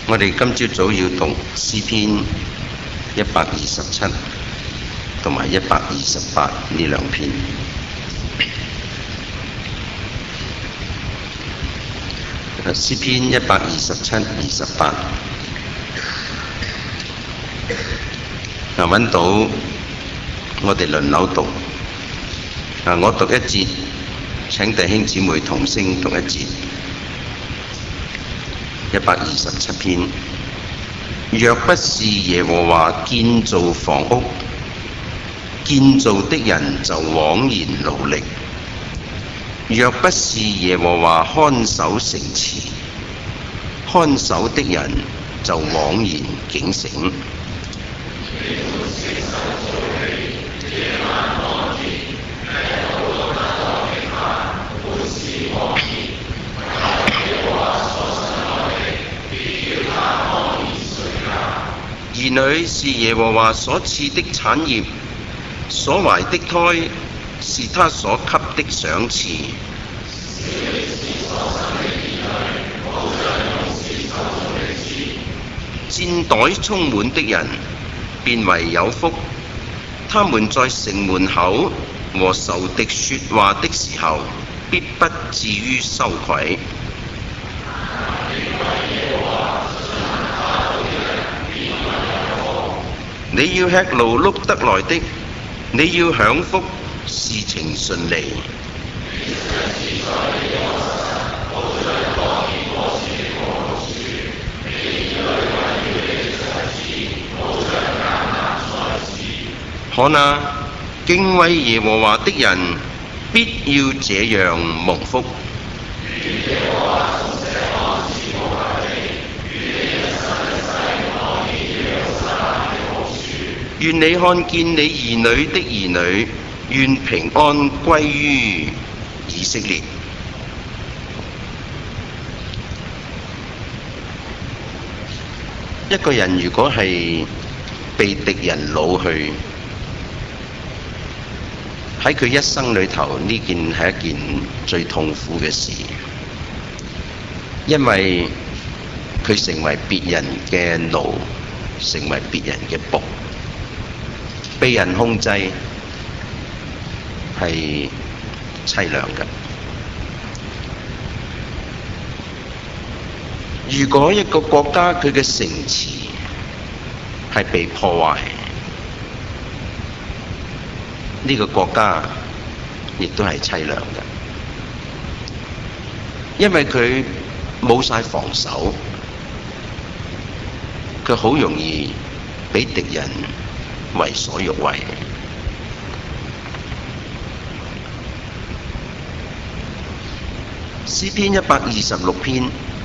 我哋今朝早要讀詩篇127同埋128呢兩篇。詩篇127、28。揾到我哋輪流讀。我讀一節，請弟兄姊妹同聲讀一節。127篇。若不是耶和華建造房屋，建造的人就枉然勞力；若不是耶和華看守城池，看守的人就枉然警醒。兒女是耶和華所賜的產業，所懷的胎是他所給的賞賜。箭袋充滿的人便為有福，他們在城門口和仇敵說話的時候，必不至於羞愧。你要吃勞碌得來的，你要享福，事情順利。看啊，敬畏耶和華的人必要這樣蒙福。願你看見你兒女的兒女，願平安歸於以色列。一個人如果係被敵人擄去，喺佢一生裏頭，呢件係一件最痛苦嘅事，因為佢成為別人嘅奴，成為別人嘅僕。被人控制係凄涼嘅。如果一個國家佢嘅城池係被破壞，呢個國家亦都係凄涼嘅，因為佢冇晒防守，佢好容易俾敵人為所欲為。詩篇126篇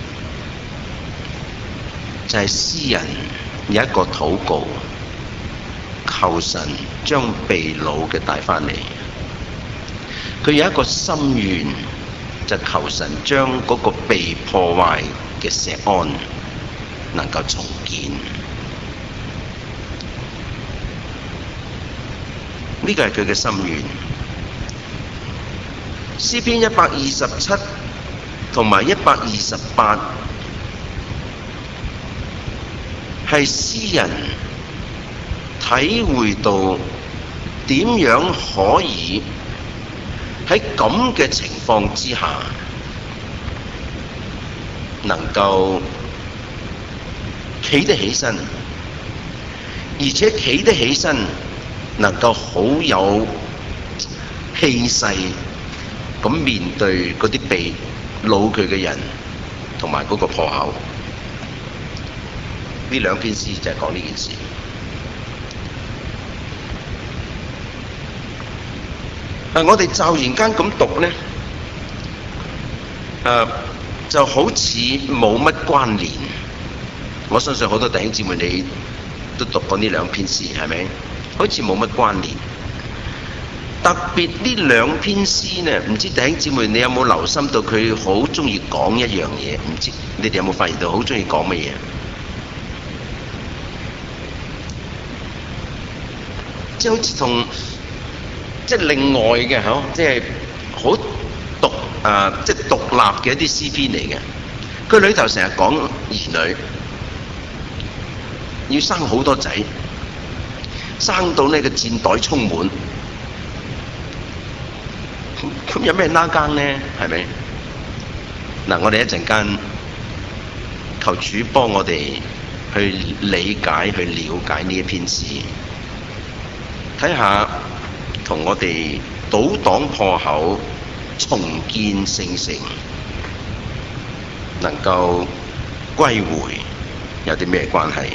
就係詩人有一個禱告，求神將被擄嘅帶返嚟。佢有一個心願，就求神將嗰個被破壞嘅錫安能夠重建。呢個係佢嘅心願。詩篇127同埋128係詩人體會到點樣可以喺咁嘅情況之下，能夠企得起身，而且企得起身能夠好有氣勢咁面對嗰啲被擄佢嘅人同埋嗰個破口。呢兩篇詩就係講呢件事。我哋驟然間咁讀呢，就好似冇乜關聯。我相信好多弟兄姊妹你都讀過呢兩篇詩，係咪？好似冇乜關聯。特別呢兩篇詩呢，唔知弟兄姊妹你有冇留心到佢好中意講一樣嘢？唔知你哋有冇發現到好中意講乜嘢？即係好似同即係另外嘅嗬，即係好即係獨立嘅一啲詩篇嚟嘅。佢裏頭成日講兒女， 要生好多仔，生到呢個箭袋充滿，咁有咩拉更呢？係咪？嗱，我哋一陣間求主幫我哋去理解、去了解呢一篇詩，睇下同我哋堵擋破口、重建聖城，能夠歸回有啲咩關係？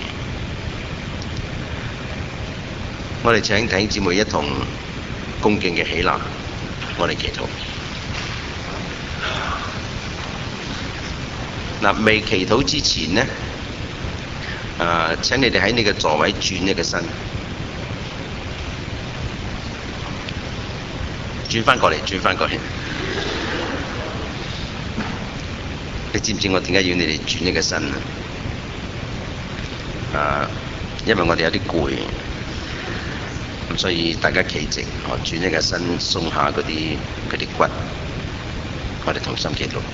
我哋請弟兄姊妹一同恭敬嘅起立，我哋祈禱。嗱，未祈禱之前呢，請你哋喺你嘅座位轉一個身，轉翻過嚟，轉翻過嚟。你知唔知我點解要你哋轉一個身啊？因為我哋有啲攰，咁所以大家企直，轉一個身，鬆下嗰啲骨。我哋同心祈禱。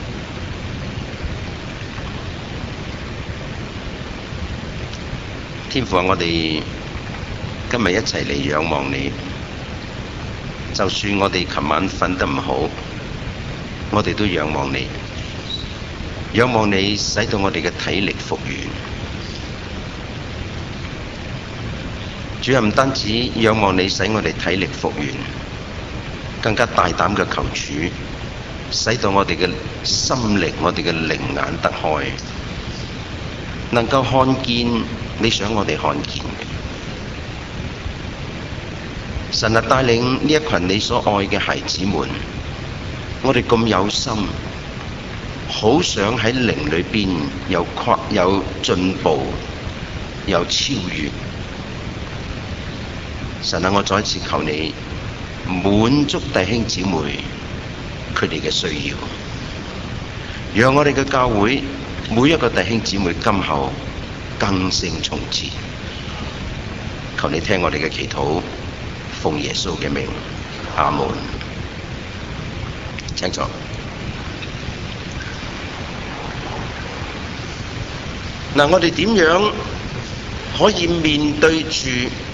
天父啊，我哋今日一齊嚟仰望你。就算我哋琴晚瞓得唔好，我哋都仰望你。仰望你使到我哋嘅體力復原。主啊，唔單止仰望你使我哋體力復原，更加大膽嘅求主，使到我哋嘅心靈、我哋嘅靈眼得開，能夠看見你想我哋看見嘅。神啊，帶領呢一群你所愛嘅孩子們，我哋咁有心，好想喺靈裏邊有進步，有超越。神啊，我再一次求你滿足弟兄姊妹佢哋嘅需要，讓我哋嘅教會每一個弟兄姊妹今後更勝從前。求你聽我哋嘅祈禱，奉耶穌嘅名，阿門。請坐。嗱，我哋點樣可以面對住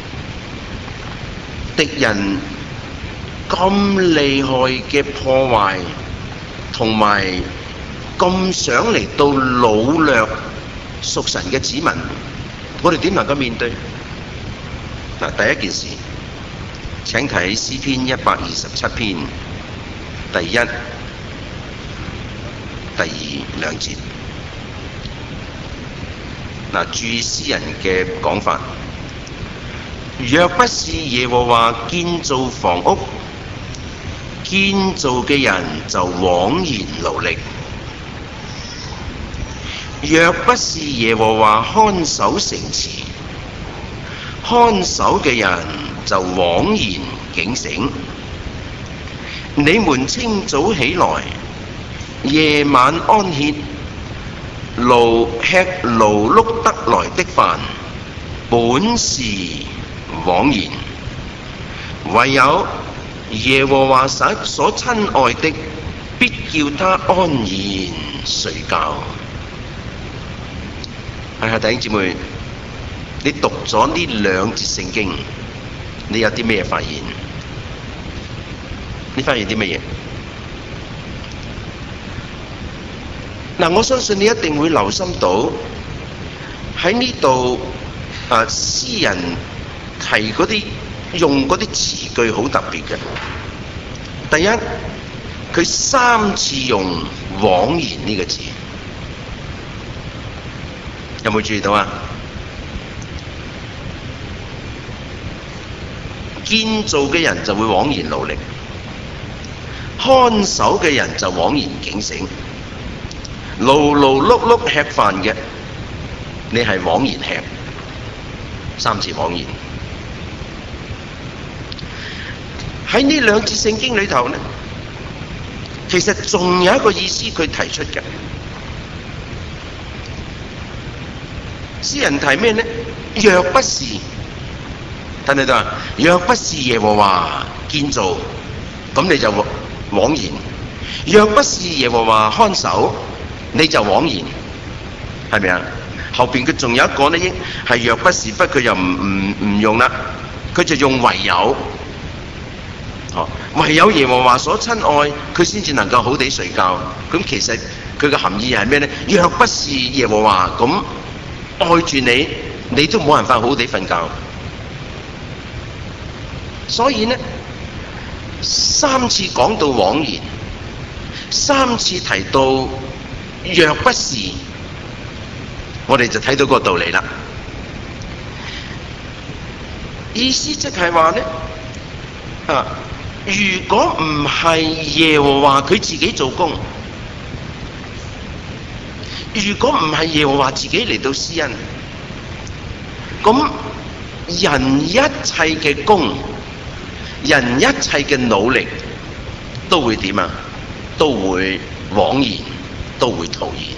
敵人咁厲害嘅破壞，同埋咁想嚟到擄掠屬神嘅子民，我哋點能夠面對？嗱，第一件事，請睇詩篇127篇第一、第二兩節。嗱，注意詩人嘅講法，若不是耶和華建造房屋，建造嘅人就枉然勞力；若不是耶和華看守城池，看守嘅人就枉然警醒。你們清早起來，夜晚安歇，吃勞碌得來的飯，本是枉然。唯有耶和華所親愛的，必叫他安然睡覺。係弟兄姊妹，你讀咗呢兩節聖經，你有啲咩發現？你發現啲乜嘢？嗱，我相信你一定會留心到喺呢度詩人提嗰啲用嗰啲詞句好特別嘅。第一，佢3次用枉然呢個字，有冇注意到啊？建造嘅人就會枉然勞力，看守嘅人就枉然警醒。勞勞碌碌吃飯嘅，你係枉然吃，3次枉然。喺呢兩節聖經裏頭呢，其實仲有一個意思佢提出嘅。詩人提咩呢？若不是，睇唔睇到啊？若不是耶和華建造，咁你就枉然；若不是耶和華看守，你就枉然，係咪啊？ 後邊佢仲有一個呢，係若不是，不佢又唔用啦，佢就用唯有。唯有耶和華所親愛，佢先至能夠好地睡覺。咁其實佢嘅含義係咩呢？若不是耶和華咁愛住你，你都冇辦法好地瞓覺。所以呢，3次講到枉然，3次提到若不是，我哋就睇到個道理啦。意思即係話呢，如果唔係耶和華佢自己做工，如果唔係耶和華自己嚟到施恩，咁人一切嘅功，人一切嘅努力都會點啊？都會枉然，都會徒然。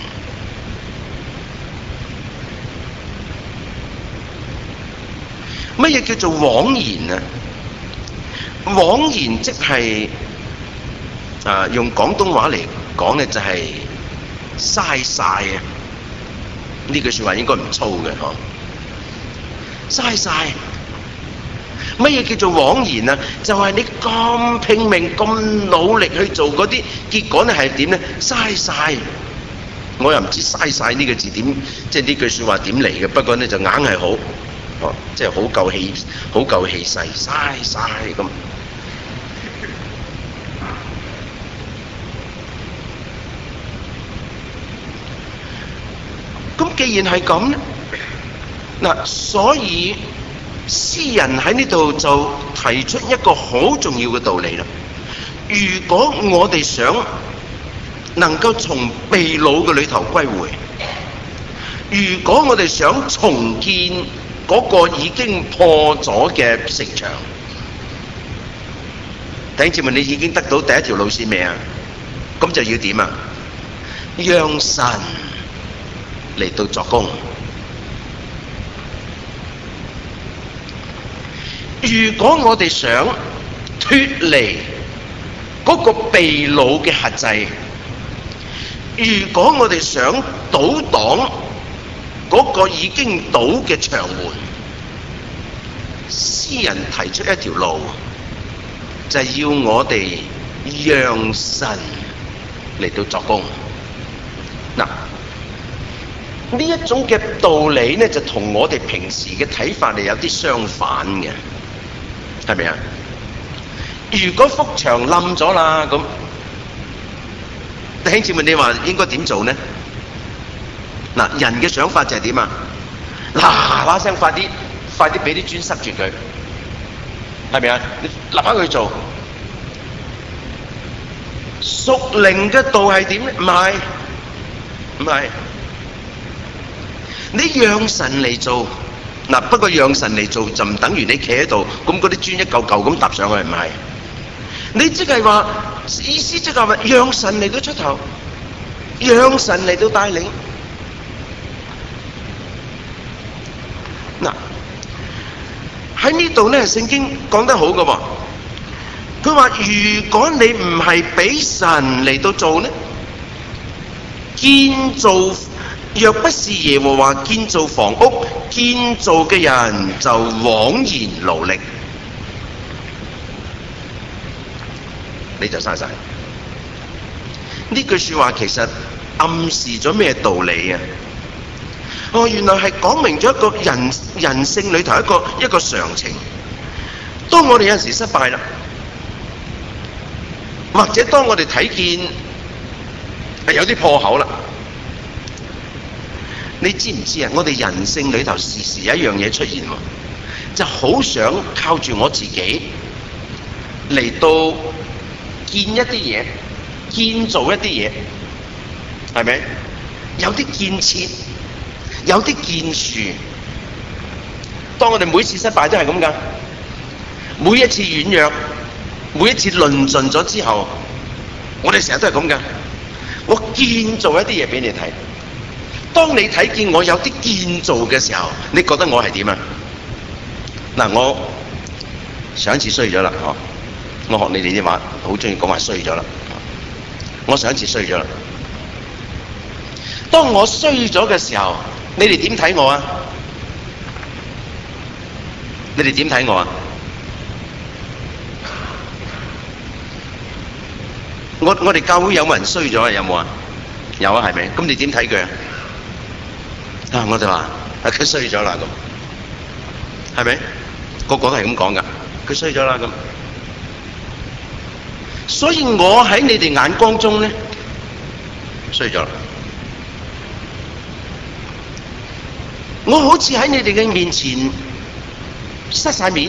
乜嘢叫做枉然啊？枉然即係用廣東話嚟講咧，就係嘥晒啊！呢句説話應該唔粗嘅嗬，嘥晒。乜嘢叫做枉然啊？就係你咁拼命、咁努力去做嗰啲，結果咧係點咧？嘥晒。我又唔知嘥晒呢個字點，即係呢句説話點嚟嘅。不過咧就硬係好，即係好夠氣，好夠氣勢，嘥晒咁。咁既然係咁咧，嗱，所以詩人喺呢度就提出一個好重要嘅道理啦。如果我哋想能夠從被擄嘅裏頭歸回，如果我哋想重建嗰個已經破咗嘅城牆，弟兄姊妹，你已經得到第一條路線未啊？咁就要點啊？讓神嚟到作工。如果我哋想脫離嗰個被擄嘅轄制，如果我哋想堵擋嗰個已經倒嘅牆門，詩人提出一條路，就係要我哋讓神嚟到作工。嗱，呢一種嘅道理呢，就同我哋平時嘅睇法係有啲相反嘅，係咪啊？如果幅牆冧咗啦，咁弟兄姊妹，你話應該點做呢？嗱，人嘅想法就係點啊？嗱聲快啲俾啲磚塞住佢，係咪啊？你立刻去做。屬靈嘅道係點咧？唔係，你讓神嚟做。嗱，不過讓神嚟做就唔等於你企喺度，咁嗰啲磚一嚿嚿咁搭上去，唔係。你即係話意思即係話，讓神嚟到出頭，讓神嚟到帶領。嗱，喺呢度咧，聖經講得好嘅喎。佢話：如果你唔係俾神嚟到做咧，建造若不是耶和華建造房屋，建造嘅人就枉然勞力，你就嘥晒。呢句説話其實暗示咗咩道理啊？原來係講明咗一個人性裏頭一個常情。當我哋有陣時失敗啦，或者當我哋睇見有啲破口啦，你知唔知啊？我哋人性裏頭時時有一樣嘢出現喎，就好想靠住我自己嚟到建一啲嘢，建造一啲嘢，係咪？有啲建設，有啲建樹。當我哋每次失敗都係咁㗎，每一次軟弱，每一次論盡咗之後，我哋成日都係咁㗎。我建造一啲嘢俾你睇。當你睇見我有啲建造嘅時候，你覺得我係點啊？嗱，我上一次衰咗啦，我學你哋啲話，好中意講話衰咗啦。我上一次衰咗啦。當我衰咗嘅時候， 你哋點睇我啊？你哋點睇我啊？我哋教會有冇人衰咗啊？有冇啊？有啊，係咪？咁你點睇佢啊？啊，我就話佢衰咗啦咁，係咪？個個都係咁講噶，佢衰咗啦咁。所以我喺你哋眼光中咧，衰咗啦。我好似喺你哋嘅面前失晒面，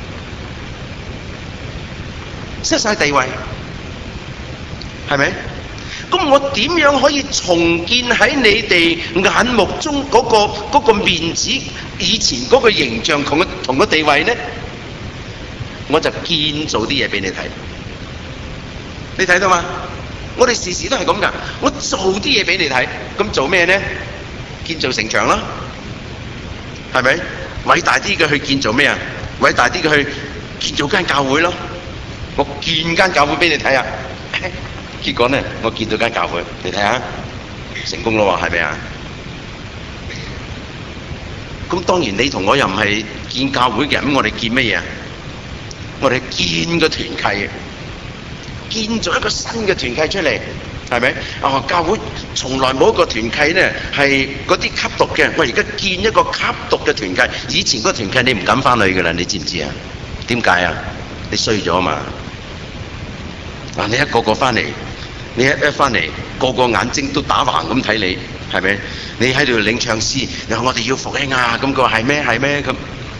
失晒地位，係咪？咁我點樣可以重建喺你哋眼目中嗰個面子以前嗰個形象同個地位呢？我就建造啲嘢俾你睇，你睇到嘛？我哋時時都係咁噶，我做啲嘢俾你睇，咁做咩呢？建造城牆啦，係咪？偉大啲嘅去建造咩啊？偉大啲嘅去建造間教會咯，我建間教會俾你睇啊！結果呢，我見到間教會，你睇下，成功咯喎，係咪啊？咁當然你同我又唔係建教會嘅人，咁我哋建乜嘢啊？我哋建個團契，建造一個新嘅團契出嚟，係咪？哦，教會從來冇一個團契呢係嗰啲吸毒嘅，我而家建一個吸毒嘅團契。以前嗰個團契你唔敢翻去㗎啦，你知唔知啊？點解啊？你衰咗嘛？嗱，你一個個翻嚟。你一翻嚟，個個眼睛都打橫咁睇你，係咪？你喺度領唱詩，你話我哋要復興啊！咁佢話係咩？係咩？咁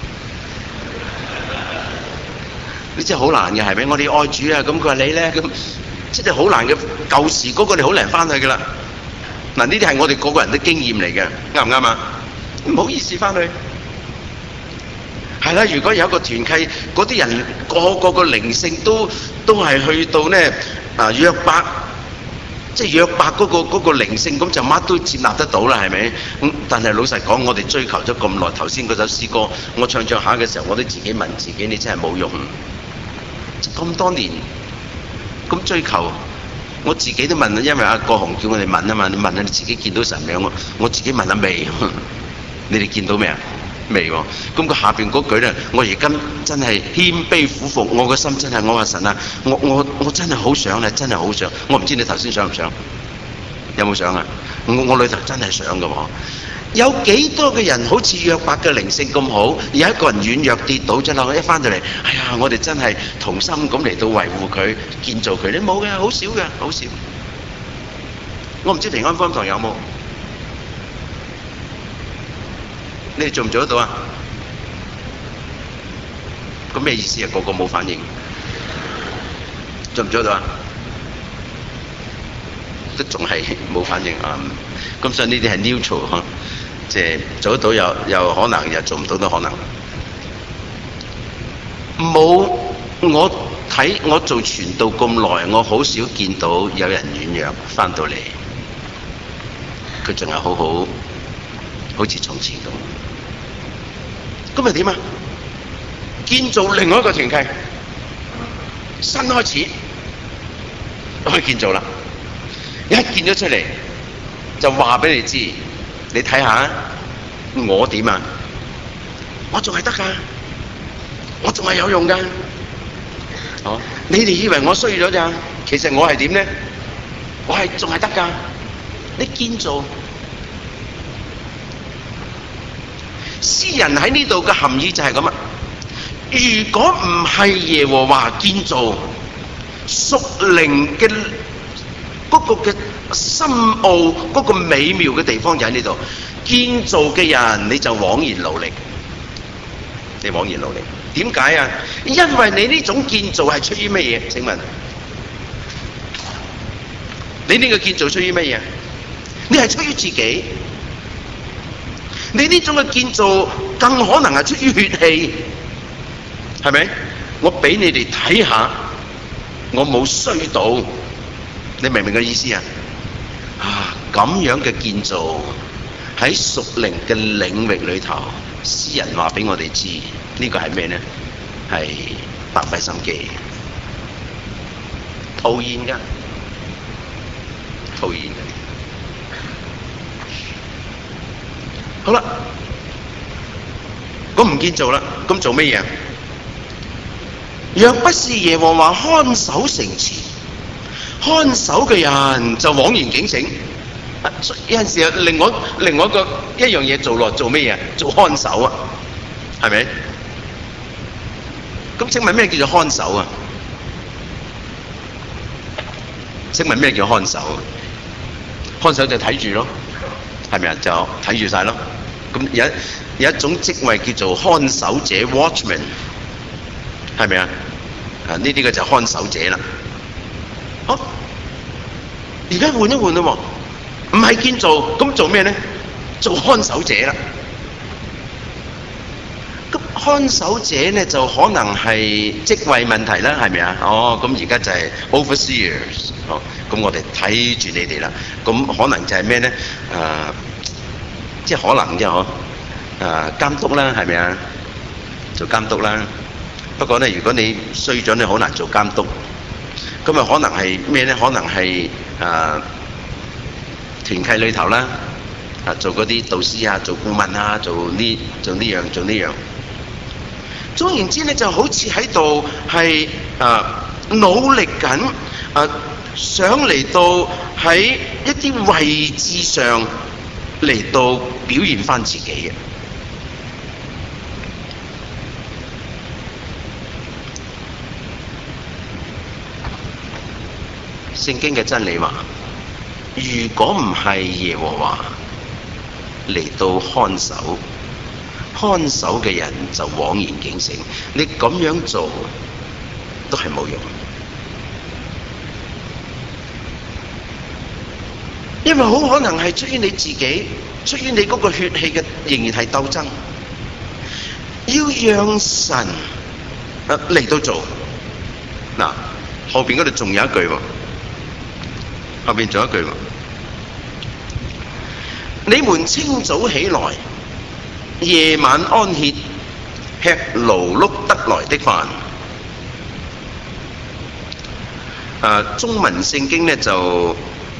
你真係好難嘅，係咪？我哋愛主啊！咁佢話你咧，咁真係好難嘅。舊時嗰個你好難翻去噶啦。嗱，呢啲係我哋個個人都經驗嚟嘅，啱唔啱啊？唔好意思翻去。係啦，如果有一個團契，嗰啲人個個靈性都係去到咧約伯。即係約伯嗰個靈性，咁就乜都接納得到啦，係咪？但係老實講，我哋追求咗咁耐，頭先嗰首詩歌，我唱下嘅時候，我都自己問自己：你真係冇用，咁多年咁追求，我自己都問，因為阿國雄叫我哋問啊嘛，你問下你自己見到神未？我自己問下未？你哋見到未啊？未喎。咁佢下邊嗰句咧，我而家真係謙卑俯伏，我個心真係，我話神啊，我真係好想咧，真係好想。我唔知你頭先想唔想？有冇想啊？我裏頭真係想㗎喎。有幾多嘅人好似約伯嘅靈性咁好，有一個人軟弱跌倒咗啦，一翻到嚟，哎呀，我哋真係同心咁嚟到維護佢、建造佢。你冇嘅，好少嘅，好少。我唔知平安福音堂有冇？你哋做唔做得到啊？咁咩意思啊？個個冇反應，做唔做得到啊？都仲係冇反應啊！咁所以呢啲係 neutral 即係做得到又可能，又做唔到都可能。冇，我做傳道咁耐，我好少見到有人軟弱翻到嚟，佢仲係好似從前咁。咁咪點啊？建造另外一個團契，新開始可以建造啦。一建咗出嚟，就話俾你知，你睇下我點啊？我仲係得㗎，我仲係有用㗎。哦，你哋以為我衰咗咋？其實我係點咧？我係仲係得㗎。你建造。詩人喺呢度嘅含義就係咁啊！如果唔係耶和華建造，屬靈嘅嗰個嘅深奧、嗰個美妙嘅地方就喺呢度。建造嘅人你就枉然勞力，你枉然勞力。點解啊？因為你呢種建造係出於乜嘢？請問你呢個建造出於乜嘢？你係出於自己。你呢種嘅建造更可能係出於血氣，係咪？我俾你哋睇下，我冇衰到，你明唔明個意思啊？咁樣嘅建造喺屬靈嘅領域裏頭，詩人話俾我哋知，呢個係咩呢？係白費心機，徒然㗎，徒然㗎。 好啦，咁唔見做啦，咁做咩嘢？若不是耶和華看守城池，看守嘅人就枉然警醒。有陣時有另外一樣嘢做落，做咩嘢？做看守啊，係咪？咁請問咩叫做看守啊？請問咩叫看守？看守就睇住咯，係咪啊？就睇住晒咯。咁有一種職位叫做看守者 （watchman）， 係咪啊？呢啲嘅就看守者啦。好，而家換一換啦喎，唔係見做，咁做咩咧？做看守者啦。咁看守者咧就可能係職位問題啦，係咪啊？咁而家就係 overseers。咁我哋睇住你哋啦。咁可能就係咩咧？即係可能啫嗬。監督啦，係咪啊？做監督啦。不過咧，如果你衰咗，你好難做監督。咁啊，可能係咩咧？可能係團契裏頭啦，做嗰啲導師啊，做顧問啊，做呢樣。總言之咧，就好似喺度係努力緊，想嚟到喺一啲位置上嚟到表現翻自己嘅。聖經嘅真理話：如果唔係耶和華嚟到看守，看守嘅人就枉然警醒。你咁樣做都係冇用，因為好可能係出於你自己，出於你嗰個血氣嘅仍然係鬥爭，要讓神嚟到做。嗱，後邊嗰度仲有一句喎。後邊仲有一句喎，你們清早起來，夜晚安歇，吃勞碌得來的飯。中文聖經呢就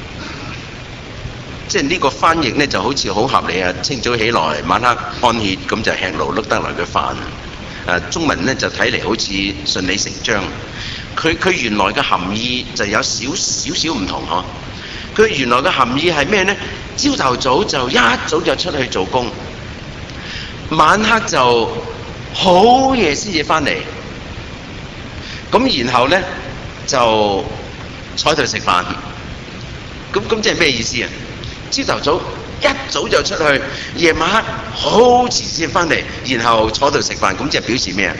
即係呢個翻譯呢就好似好合理啊！清早起來，晚黑安歇，咁就吃勞碌得來嘅飯。中文呢就睇嚟好似順理成章。佢原來嘅含義就有少少唔同嗬。佢原來嘅含義係咩呢？朝頭早就一早就出去做工，晚黑就好夜先至翻嚟。咁然後呢，就坐喺度食飯。咁即係咩意思啊？朝頭早一早就出去，夜晚黑好遲先翻嚟，然後坐喺度食飯。咁即係表示咩啊？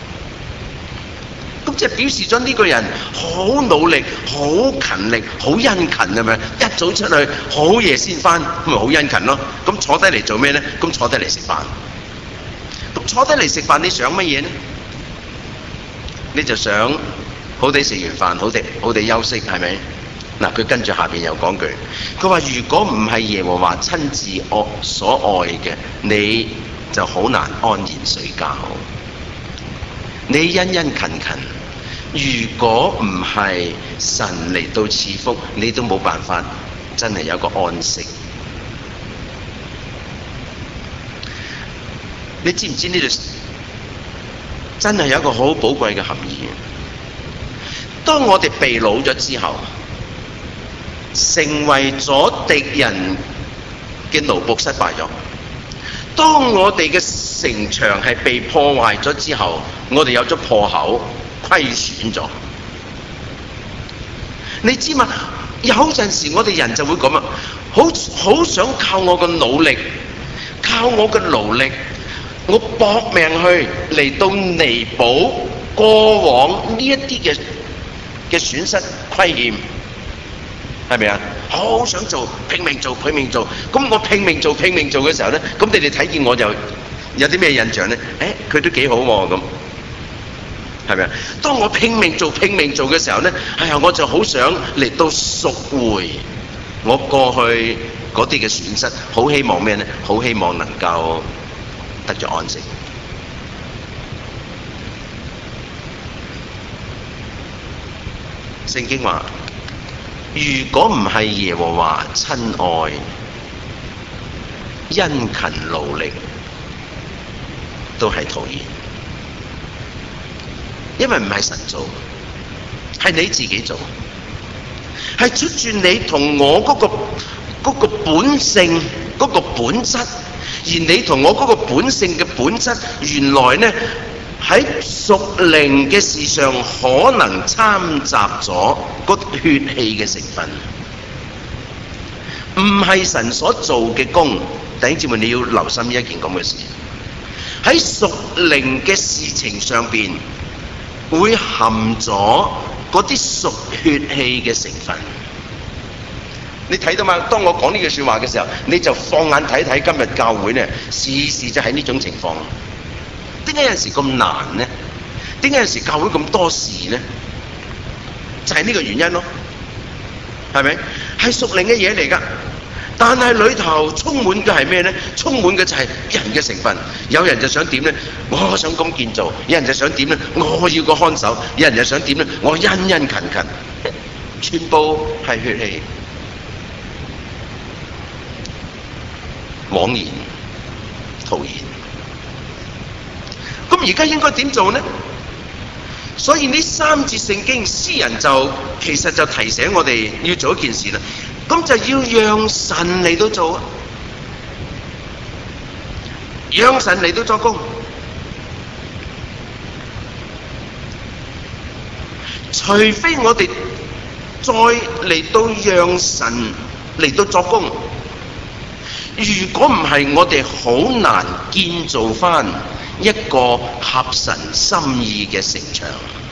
咁即係表示咗呢個人好努力、好勤力、好殷勤，係咪？一早出去，好夜先翻，咁咪好殷勤咯。咁坐低嚟做咩呢？咁坐低嚟食飯。咁坐低嚟食飯，你想乜嘢呢？你就想好地食完飯，好地休息，係咪？嗱，佢跟住下邊又講句，佢話：如果唔係耶和華親自所愛嘅，你就好難安然睡覺。你殷殷勤勤，如果唔係神嚟到賜福，你都冇辦法真係有個安息。你知唔知呢度真係有一個好寶貴嘅含義？當我哋被擄咗之後，成為咗敵人嘅奴僕，失敗咗。當我哋嘅城牆係被破壞咗之後，我哋有咗破口，虧損咗。你知嘛？有陣時我哋人就會咁啊，好想靠我嘅努力，靠我嘅勞力，我搏命去嚟到彌補過往呢一啲嘅損失虧欠，係咪啊？好想做，拼命做。咁我拼命做嘅時候咧，咁你哋睇見我就有啲咩印象咧？佢都幾好喎，咁係咪啊？當我拼命做嘅時候咧，我就好想嚟到贖回我過去嗰啲嘅損失，好希望咩咧？好希望能夠得咗安息。聖經話：如果唔係耶和華親愛， 殷勤勞力都係徒然，因為唔係神做，係你自己做，係出住你同我嗰個本性嗰個本質，而你同我嗰個本性嘅本質，原來呢喺屬靈嘅事上可能摻雜咗個血氣嘅成分，唔係神所做嘅工。弟兄姊妹，你要留心一件咁嘅事，喺屬靈嘅事情上邊會含咗嗰啲屬血氣嘅成分。你睇到嘛？當我講呢句説話嘅時候，你就放眼睇睇今日教會呢，時時就係呢種情況。點解有陣時咁難呢？點解有陣時教會咁多事呢？就係呢個原因咯，係咪？係屬靈嘅嘢嚟㗎，但係裏頭充滿嘅係咩呢？充滿嘅就係人嘅成分。有人就想點呢？我想咁建造；有人就想點呢？我要個看守；有人就想點呢？我殷殷勤勤，全部係血氣，枉然徒然。咁而家應該點做呢？所以呢三節聖經，詩人就其實就提醒我哋要做一件事啦。咁就要讓神嚟到做，讓神嚟到作工。除非我哋再嚟到讓神嚟到作工，如果唔係，我哋好難建造返一個合神心意嘅城牆，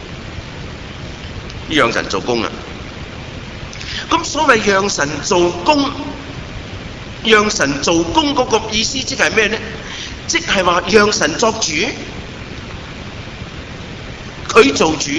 讓神做工啊！咁所謂讓神做工，讓神做工嗰個意思即係咩呢？即係話讓神作主，佢做主。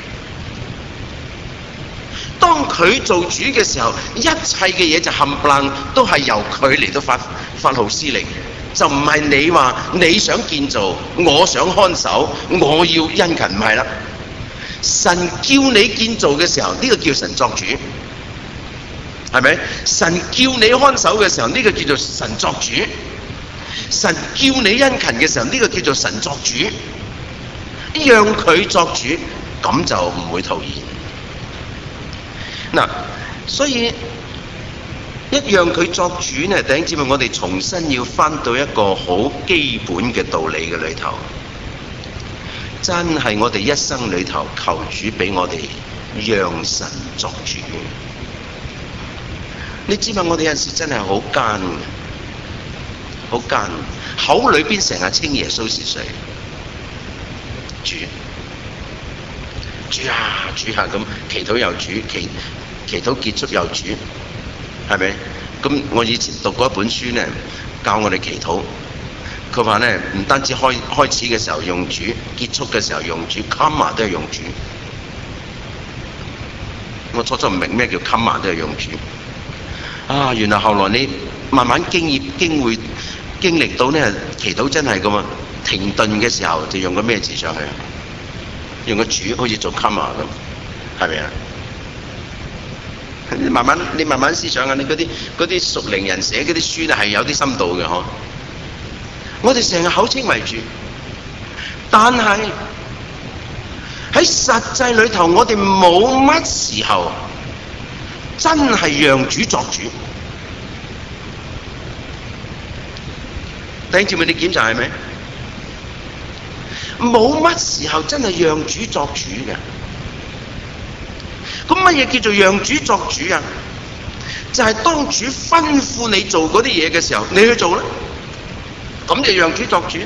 當佢做主嘅時候，一切嘅嘢就冚唪唥都係由佢嚟到發號施令。就唔係你話你想建造，我想看守，我要殷勤，唔係啦。神叫你建造嘅時候，呢個叫神作主，係咪？神叫你看守嘅時候，呢個叫做神作主。神叫你殷勤嘅時候，呢個叫做神作主。讓佢作主，咁就唔會徒然。嗱，所以一讓佢作主呢，弟兄姊妹，我哋重新要返到一個好基本嘅道理嘅裏頭，真係我哋一生裏頭求主俾我哋讓神作主。你知嘛？我哋有陣時真係好奸嘅，好奸，口裏邊成日稱耶穌是誰，主，主啊主啊咁，祈禱又主，祈禱結束又主。係咪？咁我以前讀過一本書呢，教我哋祈禱。佢話呢，唔單止開始嘅時候用主，結束嘅時候用主 ，comma 都係用主。我初初唔明咩叫 comma 都係用主。啊，原來後來你慢慢經歷到呢，祈禱真係咁啊！停頓嘅時候就用個咩字上去？用個主好似做 comma 咁，係咪啊？你慢慢思想啊！你嗰啲屬靈人寫嗰啲書咧係有啲深度嘅嗬。我哋成日口稱為主，但係喺實際裏頭，我哋冇乜時候真係讓主作主。弟兄姊妹，你檢查係咪？冇乜時候真係讓主作主嘅。咁乜嘢叫做讓主作主啊？就係當主吩咐你做嗰啲嘢嘅時候，你去做啦，咁就讓主作主。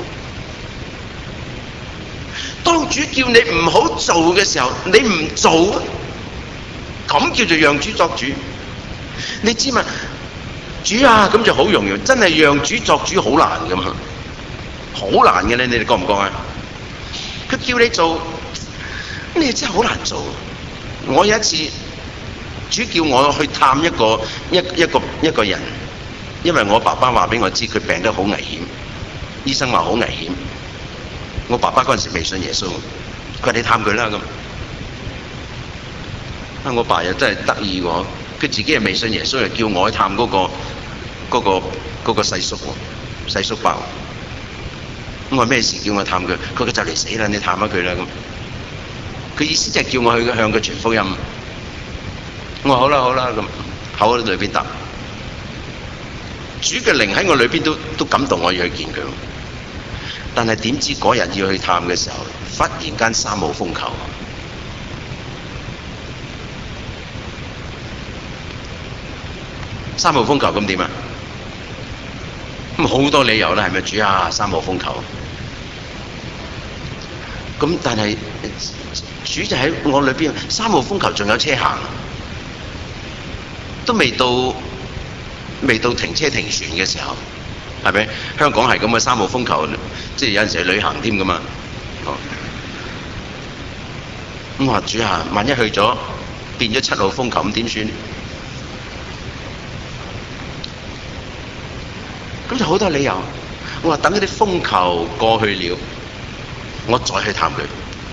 當主叫你唔好做嘅時候，你唔做，咁叫做讓主作主。你知嘛？主啊，咁就好容易，真係讓主作主好難噶嘛，好難嘅咧，你哋覺唔覺啊？佢叫你做，你真係好難做。我有一次，主叫我去探一個人，因為我爸爸話俾我知佢病得好危險，醫生話好危險。我爸爸嗰陣時未信耶穌，佢話你探佢啦咁。啊，我爸又真係得意喎，佢自己係未信耶穌，又叫我去探嗰嗰個細叔喎，細叔伯。咁我話咩事叫我探佢？佢就嚟死啦，你探下佢啦咁。佢意思就係叫我去向佢傳福音。我話好啦好啦咁，口喺裏邊答。主嘅靈喺我裏邊都感動我要去見佢。但係點知嗰日要去探嘅時候，忽然間3號風球。3號風球咁點啊？咁好多理由啦，係咪主啊？3號風球。咁但係主就喺我裏邊，3號風球仲有車行，都未到停車停船嘅時候，係咪？香港係咁嘅3號風球，即係有陣時去旅行添㗎嘛。咁我話主啊，萬一去咗變咗7號風球咁點算？咁就好多理由。我話等嗰啲風球過去了，我再去探佢。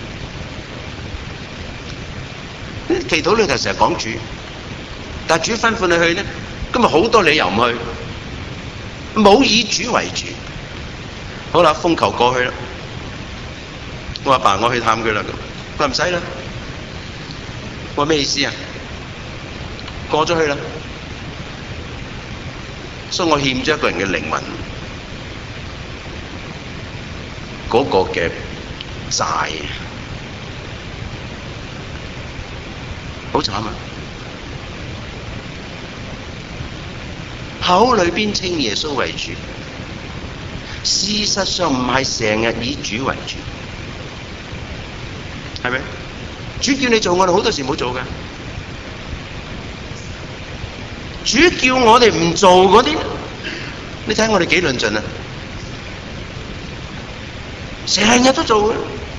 祈禱裏頭成日講主，但係主吩咐你去咧，咁咪好多理由唔去，冇以主為主。好啦，風球過去啦，我阿爸我去探佢啦，佢話唔使啦。我話咩意思啊？過咗去啦。所以我欠咗一個人嘅靈魂嗰個嘅債，好慘啊！口裏邊稱耶穌為主，事實上唔係成日以主為主，係咪？主叫你做，我哋好多時冇做㗎。主叫我哋唔做嗰啲，你睇我哋幾論盡啊！成日都做嘅。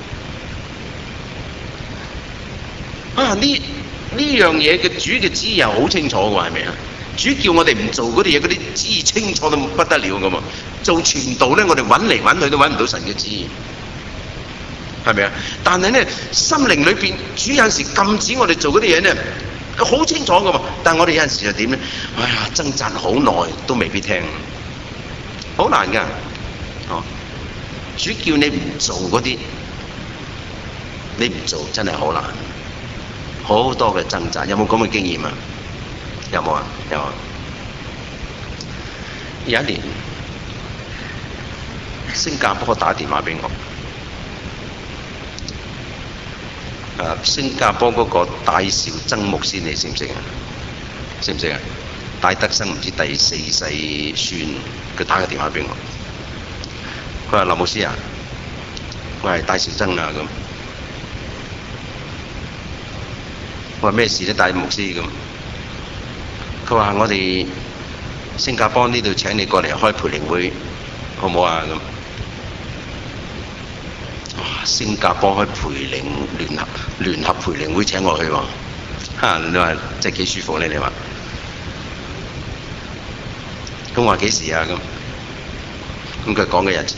啊！呢樣嘢嘅主嘅旨意係好清楚嘅，係咪啊？主叫我哋唔做嗰啲嘢，嗰啲旨意清楚到不得了㗎嘛！做傳道咧，我哋揾嚟揾去都揾唔到神嘅旨意，係咪啊？但係咧，心靈裏邊主有陣時禁止我哋做嗰啲嘢咧。好清楚㗎嘛，但係我哋有陣時就點咧？哎呀，掙扎好耐都未必聽，好難㗎。哦，主叫你唔做嗰啲，你唔做真係好難，好多嘅掙扎。有冇咁嘅經驗啊？有冇啊？有啊。有一年，新加坡打電話俾我。新加坡嗰個戴兆曾牧師，你識唔識啊？識唔識啊？戴德生唔知第4世孫，佢打個電話俾我，佢話林牧師啊，我係戴兆曾啊咁。我話咩事咧？戴牧師咁，佢話我哋新加坡呢度請你過嚟開培靈會，好唔好啊咁？新加坡開培靈聯合培靈會請我去喎，你話真係幾舒服咧？你話，咁我話幾時啊？咁佢講嘅日子，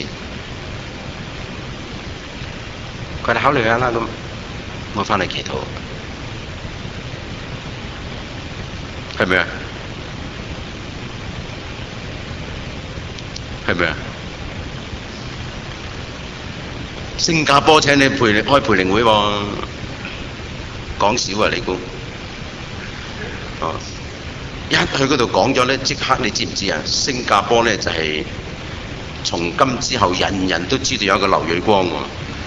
佢哋考慮下啦咁，我翻嚟祈禱，係咪啊？係咪啊？新加坡請你開培靈會喎，講少啊你估？哦，一去嗰度講咗咧，即刻你知唔知啊？新加坡咧就係從今之後，人人都知道有一個劉瑞光喎，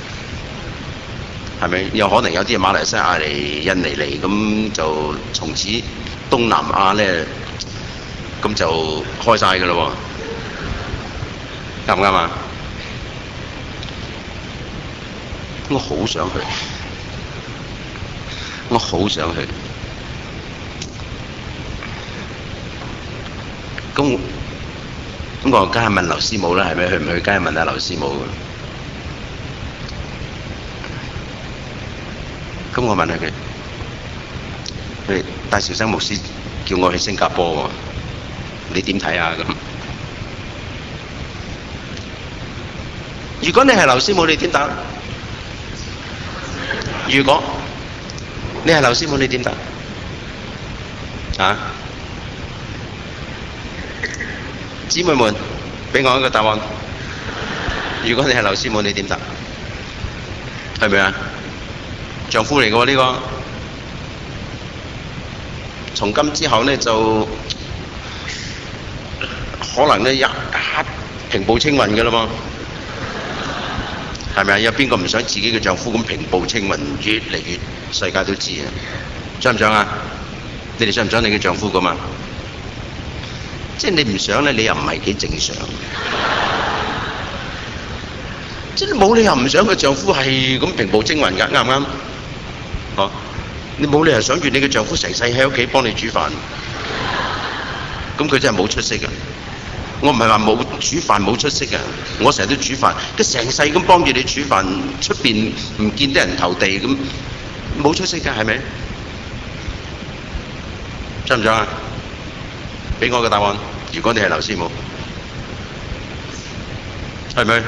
係咪？有可能有啲馬來西亞嚟、印尼嚟，咁就從此東南亞咧，咁就開晒㗎咯喎，啱唔啱啊？我好想去，我好想去。咁我梗係問劉師母啦，係咪？去唔去？梗係問下劉師母。咁我問下佢，戴兆生牧師叫我去新加坡喎，你點睇啊？咁如果你係劉師母，你點答？如果你係劉師母，你點答？啊？ 姊妹們，俾我一個答案。如果你係劉師母，你點答？係咪啊？丈夫嚟嘅喎呢個。從今之後呢，就可能呢一平步青雲嘅啦嘛。係咪啊？有邊個唔想自己嘅丈夫咁平步青雲，越嚟越世界都知啊？想唔想啊？你哋想唔想你嘅丈夫咁啊？即係你唔想咧，你又唔係幾正常。即係冇理由唔想個丈夫係咁平步青雲㗎，啱唔啱？哦，你冇理由想住你嘅丈夫成世喺屋企幫你煮飯，咁佢真係冇出息㗎。我唔係話冇煮飯冇出息㗎，我成日都煮飯，佢成世咁幫住你煮飯，出邊唔見得人頭地咁，冇出息㗎，係咪？想唔想啊？俾我個答案。如果你係劉師母，係咪？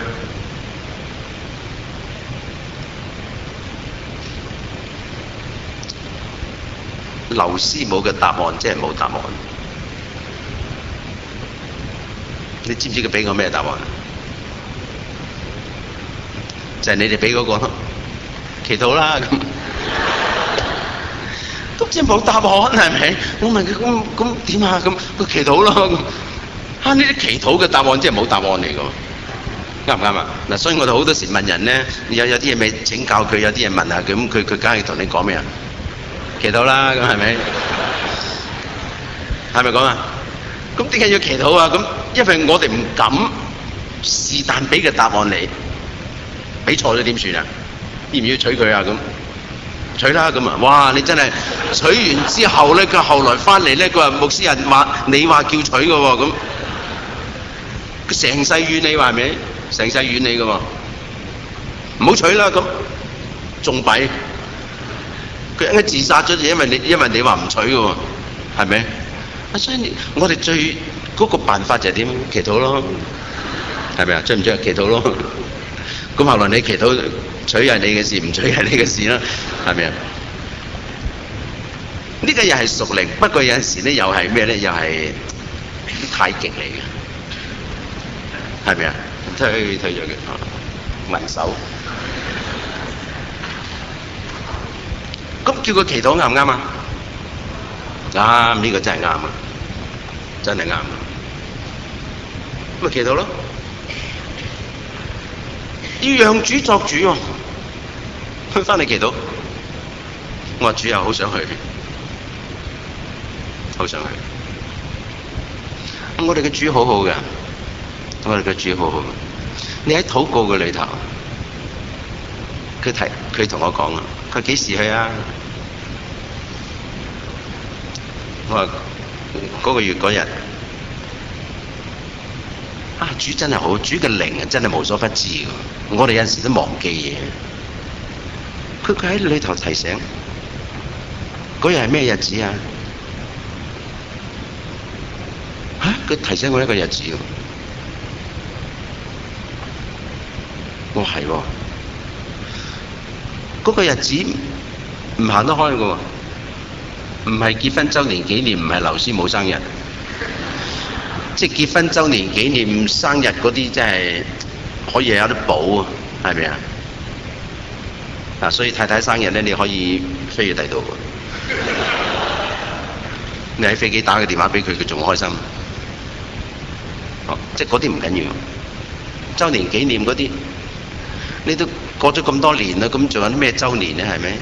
劉師母嘅答案即係冇答案。你知唔知佢俾我咩答案？就係你哋俾嗰個咯，祈禱啦咁。都即係冇答案係咪？我問佢咁點啊？咁佢祈禱咯。呢啲祈禱嘅答案即係冇答案嚟㗎，啱唔啱啊？嗱，所以我哋好多時問人咧，有啲嘢咪請教佢，有啲嘢問下佢，咁佢梗係同你講咩啊？祈禱啦，咁係咪？係咪講啊？咁點解要祈禱啊？咁因為我哋唔敢是但俾個答案你，俾錯咗點算啊？要唔要娶佢啊？咁娶啦咁啊！哇！你真係娶完之後咧，佢後來翻嚟咧，佢話牧師人話你話叫娶嘅喎，咁佢成世怨你話係咪？成世怨你嘅喎，唔好娶啦咁，仲弊。佢應該自殺咗，就因為你話唔娶嘅喎，係咪？所以我哋最嗰個辦法就係點？祈禱咯，係咪啊？追唔追？祈禱咯。咁後來你祈禱娶係你嘅事，唔娶係你嘅事啦，係咪啊？呢個又係屬靈，不過有陣時咧又係咩咧？又係太極嚟嘅，係咪啊？推咗佢，文手。咁叫佢祈禱啱唔啱啊？啱，呢個真係啱啊！真係啱。咁咪祈禱咯，要讓主作主喎。佢翻嚟祈禱，我話主又好想去，好想去。咁我哋嘅主好好嘅，我哋嘅主好好。你喺禱告嘅裏頭，佢同我講啊，佢幾時去啊？我話嗰個月嗰日，啊主真係好，主嘅靈啊真係無所不知嘅。我哋有陣時都忘記嘢。佢喺裏頭提醒，嗰日係咩日子啊？佢提醒我一個日子喎。我係喎，嗰個日子唔行得開嘅喎。唔係結婚週年紀念，唔係劉師母生日，即係結婚週年紀念生日嗰啲，真係可以有得補啊，係咪啊？嗱，所以太太生日咧，你可以飛去第度，你喺飛機打個電話俾佢，佢仲開心。哦，即係嗰啲唔緊要，週年紀念嗰啲，你都過咗咁多年啦，咁仲有啲咩週年咧？係咪？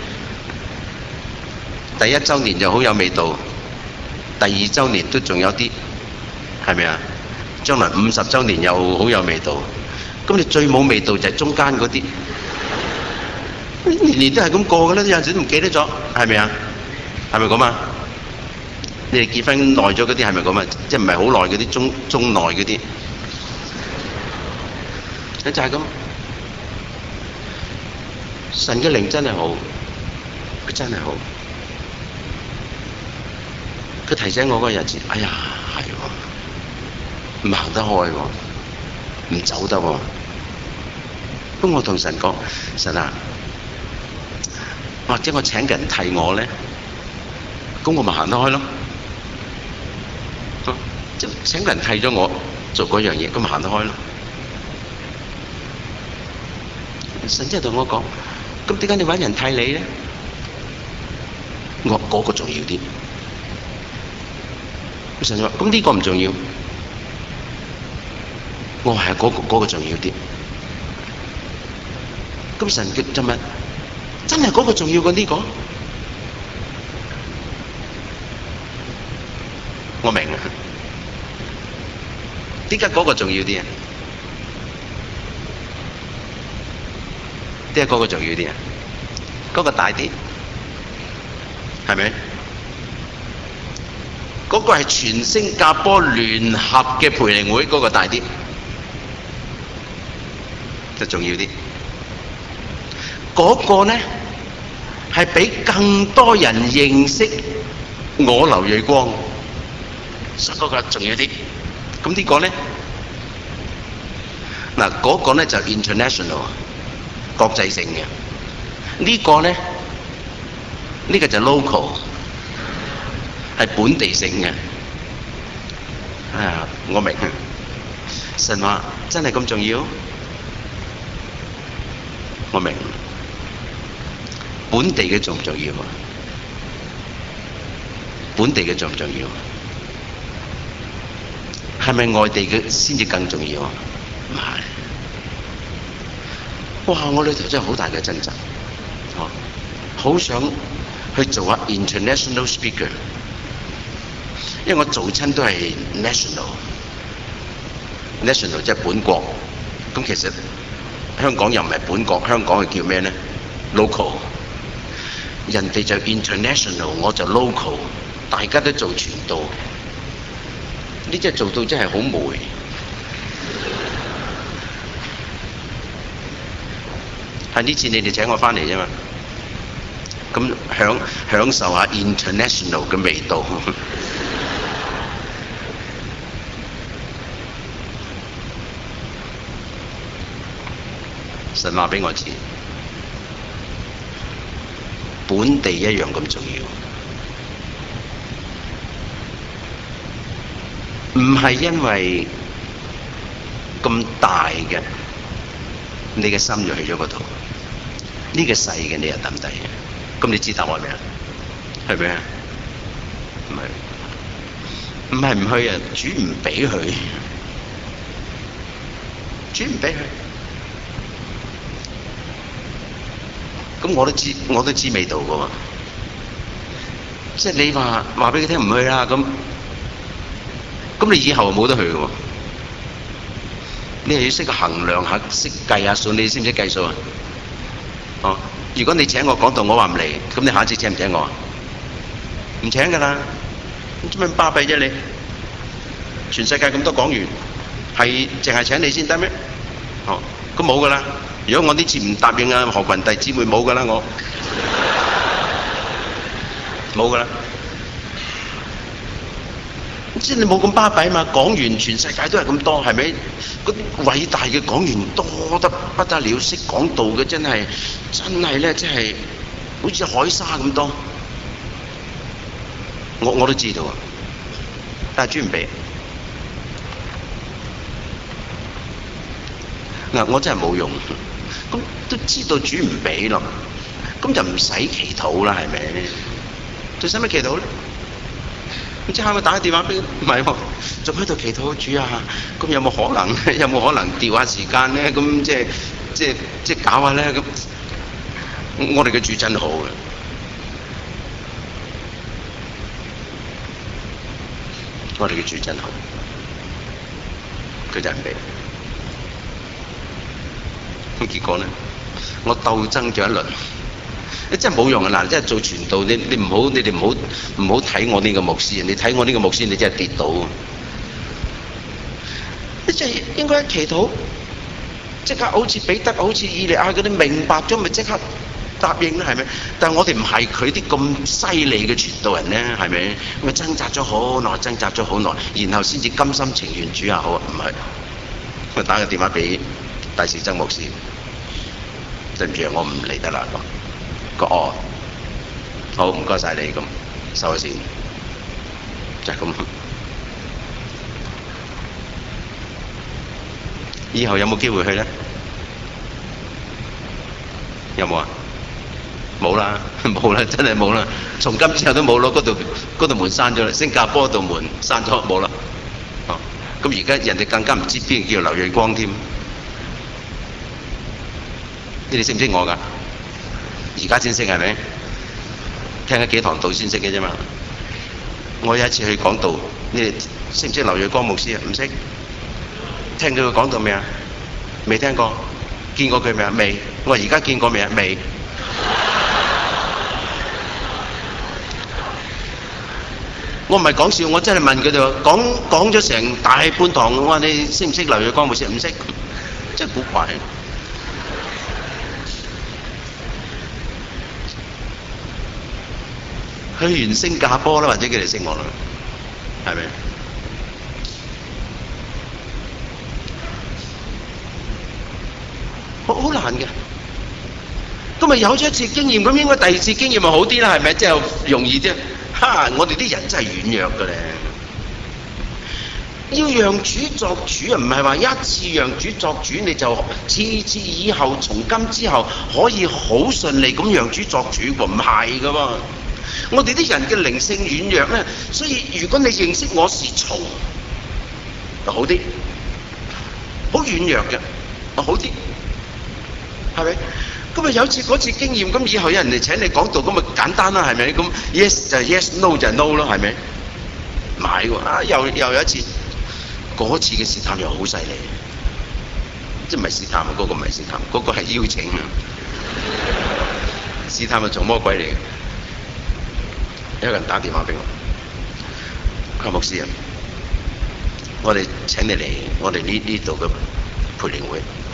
第一週年就好有味道，第二週年都仲有啲，係咪啊？將來50週年又好有味道，咁你最冇味道就係中間嗰啲，年年都係咁過㗎啦，有陣時都唔記得咗，係咪啊？係咪咁啊？你哋結婚耐咗嗰啲係咪咁啊？即係唔係好耐嗰啲，中耐嗰啲，就係咁。神嘅靈真係好，佢真係好。佢提醒我嗰個日子，哎呀，係喎，唔行得開喎，唔走得喎。咁我同神講，神啊，或者我請人替我咧，咁我咪行得開咯。 請個人替咗我做嗰樣嘢，咁咪行得開咯。神真係同我講，咁點解你揾人替你咧？我嗰個重要啲。神話咁呢個唔重要。我係嗰個重要啲。咁神嘅就問：真係嗰個重要過呢個？我明啊。點解嗰個重要啲啊？點解嗰個重要啲啊？嗰個大啲，係咪？嗰個係全新加坡聯合嘅培靈會，嗰個大啲，就重要啲。嗰個呢係俾更多人認識我劉瑞光，所以嗰個重要啲。咁呢個呢？嗱，嗰個呢就 international 國際性嘅，呢個呢，呢個就 local 係本地性嘅。啊，我明。神話真係咁重要？我明。本地嘅重唔重要啊？本地嘅重唔重要？係咪外地嘅先至更重要啊？唔係。哇！我裏頭真係好大嘅掙扎，好想去做下 international speaker， 因為我做親都係 national 即係本國。咁其實香港又唔係本國，香港係叫咩呢？ local。人哋就 international， 我就 local， 大家都做傳道。呢真係做到真係好霉。係呢次你哋請我翻嚟啫嘛，咁享受下 international 嘅味道。神話俾我知，本地一樣咁重要。唔係因為咁大嘅，你嘅心就去咗嗰度。呢個細嘅你又抌低，咁你知答案未啊？係咪啊？唔係唔去啊！主唔俾佢，主唔俾佢。咁我都知味道㗎喎。即係你話俾佢聽唔去啦，咁你以後冇得去嘅喎。你係要識衡量下，識計下數。你識唔識計數啊？哦，如果你請我講道，我話唔嚟，咁你下一次請唔請我啊？唔請㗎啦，做咩巴閉啫你？全世界咁多講員，係淨係請你先得咩？哦，咁冇㗎啦。如果我呢次唔答應啊，何群弟姊妹冇㗎啦，我冇㗎啦。即係你冇咁巴閉嘛，講員全世界都係咁多，係咪？嗰啲偉大嘅講員多得不得了，識講道嘅真係咧，真係好似海沙咁多。我都知道啊，但係主唔俾。嗱，我真係冇用，咁都知道主唔俾咯，咁就唔使祈禱啦，係咪？仲使乜祈禱咧？即刻咪打個電話俾佢，唔係喎，仲喺度祈禱主啊！咁有冇可能調下時間咧？咁即係搞下咧？咁我哋嘅主真好嘅，我哋嘅主真好，佢就唔俾。咁結果咧，我鬥爭咗一輪。你真係冇用啊！嗱，真係做傳道，你哋唔好睇我呢個牧師，你睇我呢個牧師，你真係跌倒。你真係應該祈禱，即刻好似彼得、好似以利亞嗰啲明白咗，咪即刻答應啦，係咪？但係我哋唔係佢啲咁犀利嘅傳道人咧，係咪？咪掙扎咗好耐，然後先至甘心情願主啊好啊，唔係。我打個電話俾戴兆曾牧師，對唔住，我唔嚟得啦。哦，好，唔該晒你，咁收咗線，就係咁。 以後有冇機會去呢？有冇啊？冇啦，冇啦，真係冇啦。從今之後都冇咯，嗰度門閂咗啦，新加坡度門閂咗冇啦。哦，咁而家人哋更加唔知邊個叫劉瑞光添。你哋識唔識我㗎？而家先識係咪？聽咗幾堂道先識嘅啫嘛。我有一次去講道，你哋識唔識劉瑞光牧師啊？唔識。聽佢講道未啊？未聽過。見過佢未啊？未。我話而家見過未啊？未。我唔係講笑，我真係問佢哋講咗成大半堂。我話你識唔識劉瑞光牧師？唔識。真係古怪。去完新加坡啦，或者佢哋識我啦，係咪？好難嘅。咁咪有咗一次經驗，咁應該第二次經驗咪好啲啦，係咪？即係容易啲。我哋啲人真係軟弱嘅咧。要讓主作主啊，唔係話一次讓主作主你就次次以後從今之後可以好順利咁讓主作主喎，唔係噶喎。我哋啲人嘅靈性軟弱咧，所以如果你認識我是蟲，就好啲，好軟弱嘅，好啲，係咪？咁咪有次嗰次經驗，咁以後有人嚟請你講道，咁咪簡單啦，係咪？咁 yes 就 yes，no 就 no 咯，係咪？唔係喎，又有一次，嗰次嘅試探又好犀利，即係唔係試探啊？嗰個唔係試探，嗰個係邀請啊！試探係做魔鬼嚟嘅。有人打電話俾我，佢話牧師啊，我哋請你嚟我哋呢度嘅培靈會。